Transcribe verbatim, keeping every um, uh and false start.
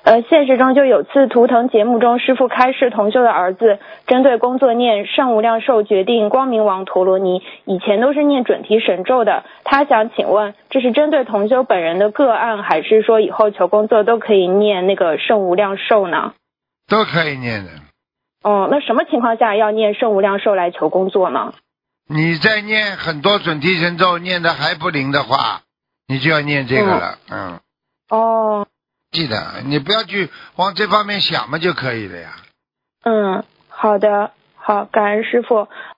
呃，现实中就有次图腾节目中，师父开示同修的儿子针对工作念圣无量寿决定光明王陀罗尼，以前都是念准提神咒的。他想请问，这是针对同修本人的个案，还是说以后求工作都可以念那个圣无量寿呢？ 都可以念的。 哦，那什么情况下要念圣无量寿来求工作呢？ 你在念很多准提神咒念的还不灵的话，你就要念这个了。嗯。 嗯哦。 记得，你不要去往这方面想嘛就可以了呀。 嗯，好的，好，感恩师父。